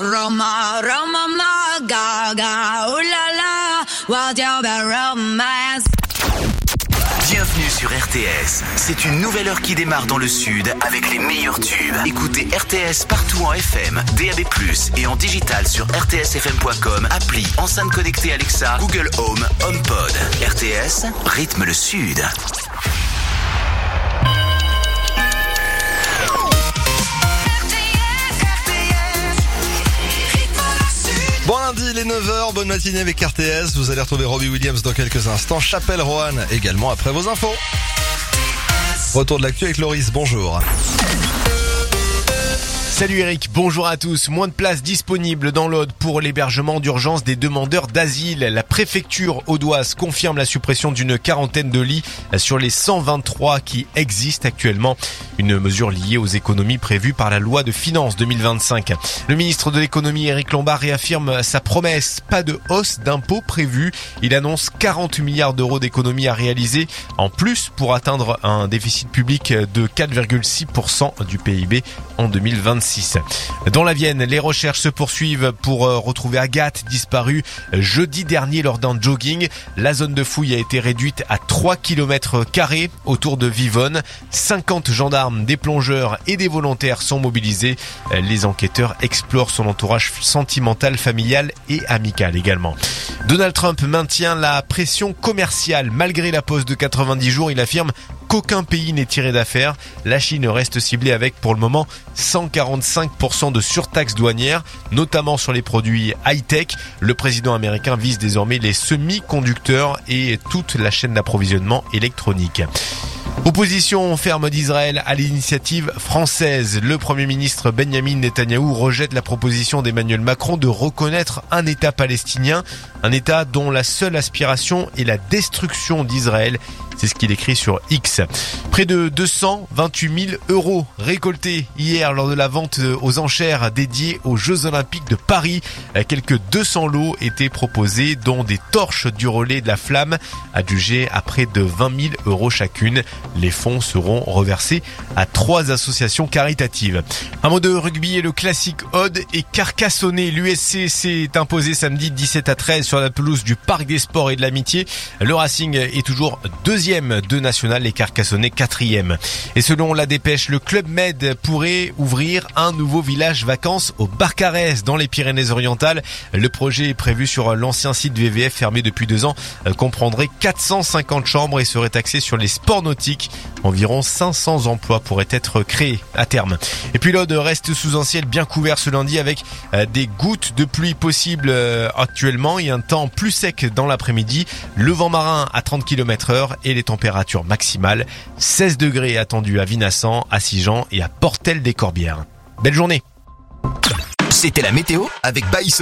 Roma, Roma, ma, gaga, oh la la, what's your romance? Bienvenue sur RTS. C'est une nouvelle heure qui démarre dans le sud avec les meilleurs tubes. Écoutez RTS partout en FM, DAB+, et en digital sur rtsfm.com, appli, enceinte connectée Alexa, Google Home, HomePod. RTS, rythme le sud. Bon lundi, il est 9h, bonne matinée avec RTS. Vous allez retrouver Robbie Williams dans quelques instants. Chapelle Roanne également après vos infos. Retour de l'actu avec Loris, bonjour. Salut Eric, bonjour à tous. Moins de places disponibles dans l'Aude pour l'hébergement d'urgence des demandeurs d'asile. La préfecture audoise confirme la suppression d'une quarantaine de lits sur les 123 qui existent actuellement. Une mesure liée aux économies prévues par la loi de finances 2025. Le ministre de l'économie Éric Lombard réaffirme sa promesse. Pas de hausse d'impôts prévue. Il annonce 40 milliards d'euros d'économies à réaliser en plus pour atteindre un déficit public de 4,6% du PIB en 2026. Dans la Vienne, les recherches se poursuivent pour retrouver Agathe, disparue jeudi dernier lors d'un jogging. La zone de fouille a été réduite à 3 km² autour de Vivonne. 50 gendarmes, des plongeurs et des volontaires sont mobilisés. Les enquêteurs explorent son entourage sentimental, familial et amical également. Donald Trump maintient la pression commerciale. Malgré la pause de 90 jours, il affirme qu'aucun pays n'est tiré d'affaire. La Chine reste ciblée avec, pour le moment, 145% de surtaxe douanière, notamment sur les produits high-tech. Le président américain vise désormais les semi-conducteurs et toute la chaîne d'approvisionnement électronique. Opposition ferme d'Israël à l'initiative française. Le Premier ministre Benjamin Netanyahou rejette la proposition d'Emmanuel Macron de reconnaître un État palestinien, un État dont la seule aspiration est la destruction d'Israël. C'est ce qu'il écrit sur X. Près de 228 000 euros récoltés hier lors de la vente aux enchères dédiée aux Jeux Olympiques de Paris. Quelques 200 lots étaient proposés, dont des torches du relais de la flamme, adjugées à près de 20 000 euros chacune. Les fonds seront reversés à 3 associations caritatives. Un mot de rugby et le classique Aude et Carcassonne. L'USC s'est imposé samedi 17-13 sur la pelouse du Parc des Sports et de l'Amitié. Le Racing est toujours deuxième de national et Carcassonne quatrième. Et selon la dépêche, le Club Med pourrait ouvrir un nouveau village vacances au Barcarès dans les Pyrénées-Orientales. Le projet prévu sur l'ancien site VVF fermé depuis 2 ans comprendrait 450 chambres et serait axé sur les sports nautiques. Environ 500 emplois pourraient être créés à terme. Et puis l'Aude reste sous un ciel bien couvert ce lundi avec des gouttes de pluie possibles actuellement et un temps plus sec dans l'après-midi. Le vent marin à 30 km/h et les températures maximales 16 degrés attendus à Vinassan, à Sigean et à Portel des Corbières. Belle journée. C'était la météo avec Baïs.